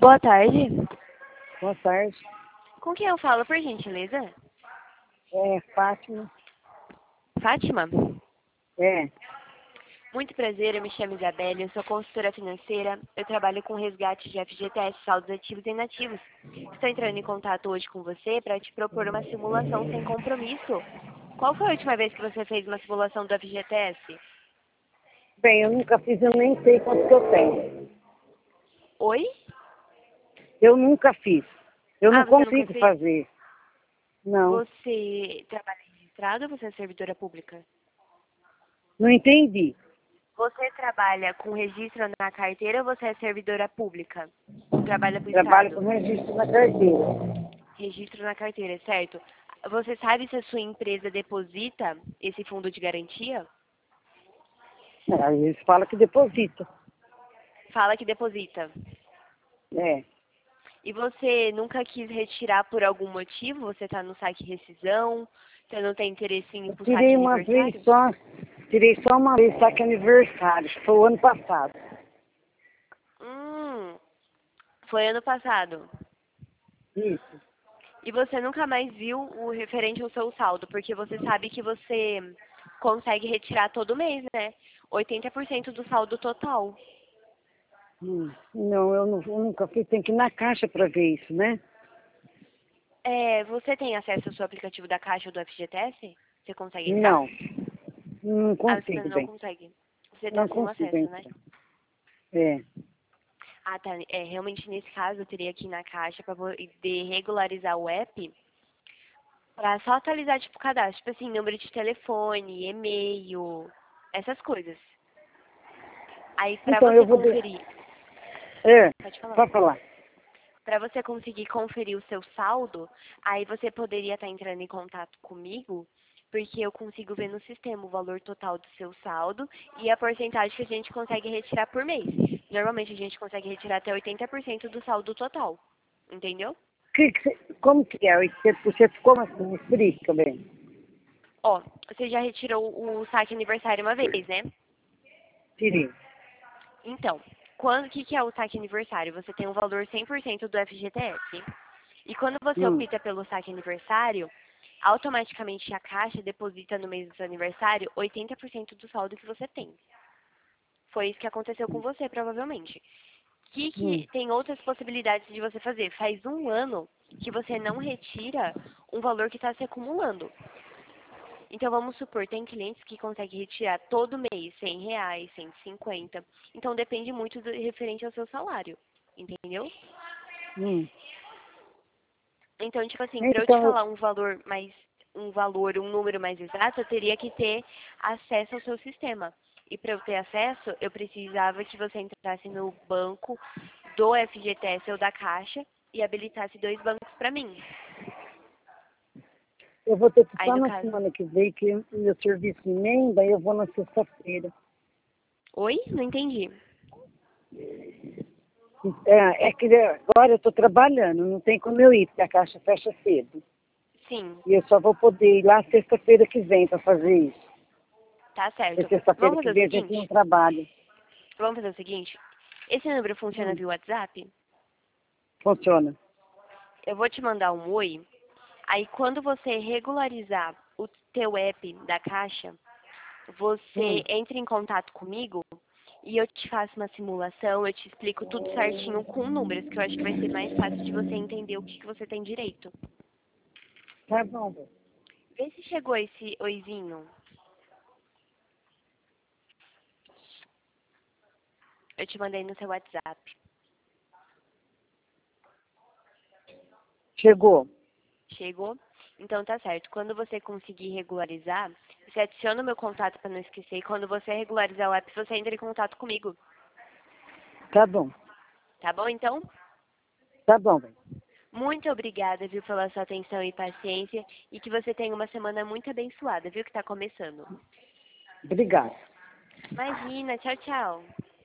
Boa tarde. Boa tarde. Com quem eu falo, por gentileza? É Fátima. Fátima? É. Muito prazer, eu me chamo Isabelle, eu sou consultora financeira, eu trabalho com resgate de FGTS, saldos ativos e inativos. Estou entrando em contato hoje com você para te propor uma simulação sem compromisso. Qual foi a última vez que você fez uma simulação do FGTS? Bem, eu nunca fiz, eu nem sei quanto que eu tenho. Oi? Eu nunca fiz. Eu não Você nunca consigo fez? fazer. Não. Você trabalha registrado ou você é servidora pública? Não entendi. Você trabalha com registro na carteira ou você é servidora pública? Trabalha para o Trabalho Estado? com registro na carteira. Registro na carteira, certo? Você sabe se a sua empresa deposita esse fundo de garantia? Aí eles falam que deposita. Fala que deposita. É. E você nunca quis retirar por algum motivo? Você está no saque rescisão? Você não tem interesse em ir Eu para o saque tirei uma vez aniversário? só. Tirei só uma vez, só que aniversário. Foi o ano passado. Hum, foi ano passado. Isso. E você nunca mais viu o referente ao seu saldo, porque você sabe que você consegue retirar todo mês, né? 80% do saldo total. Não, eu nunca fiz. Tem que ir na caixa para ver isso, né? Você tem acesso ao seu aplicativo da Caixa ou do FGTS? Você consegue entrar? Não. Não Você consigo, não bem. consegue. Você tá Não sem o consigo acesso, né? entrar. É. Tá. Realmente nesse caso eu teria que ir na Caixa para poder regularizar o app para só atualizar tipo o cadastro, tipo assim, número de telefone, e-mail, essas coisas. Aí para Então, eu você vou... conferir, É, pode falar. pode falar. Para você conseguir conferir o seu saldo, aí você poderia estar entrando em contato comigo, porque eu consigo ver no sistema o valor total do seu saldo e a porcentagem que a gente consegue retirar por mês. Normalmente a gente consegue retirar até 80% do saldo total, entendeu? Como que é? 80% como assim? Me explica bem. Ó, você já retirou o saque aniversário uma vez, né? Tirei. Então, que é o saque aniversário? Você tem um valor 100% do FGTS. E quando você Hum, opta pelo saque aniversário, automaticamente a Caixa deposita no mês do seu aniversário 80% do saldo que você tem. Foi isso que aconteceu com você, provavelmente. Que hum. tem outras possibilidades de você fazer? Faz um ano que você não retira um valor que está se acumulando. Então, vamos supor, tem clientes que conseguem retirar todo mês R$ 100, 150. Então, depende muito do referente ao seu salário, entendeu? Hum. Então, tipo assim, para eu te Então, falar um número mais exato, eu teria que ter acesso ao seu sistema. E para eu ter acesso, eu precisava que você entrasse no banco do FGTS ou da Caixa e habilitasse 2 bancos para mim. eu vou ter que Aí, só no na caso... semana que vem, que o meu serviço emenda, eu vou na sexta-feira. Oi? Não entendi. É que agora eu estou trabalhando, não tem como eu ir, porque a caixa fecha cedo. Sim, E eu só vou poder ir lá sexta-feira que vem para fazer isso. tá Porque certo. sexta-feira Vamos que fazer o vem a gente não seguinte? trabalha. Vamos fazer o seguinte? Esse número funciona Hum, via WhatsApp? funciona. Eu vou te mandar um oi. Aí, quando você regularizar o teu app da Caixa, você Hum. entra em contato comigo e eu te faço uma simulação, eu te explico tudo certinho com números, que eu acho que vai ser mais fácil de você entender o que você tem direito. Tá bom, velho. Vê se chegou esse oizinho. Eu te mandei no seu WhatsApp. Chegou. Chegou? Então tá certo. Quando você conseguir regularizar, você adiciona o meu contato para não esquecer. E quando você regularizar o app, você entra em contato comigo. Tá bom. Tá bom, então? Tá bom, velho. Muito obrigada, viu, pela sua atenção e paciência. E que você tenha uma semana muito abençoada, viu, que tá começando. Obrigado. Imagina, tchau, tchau.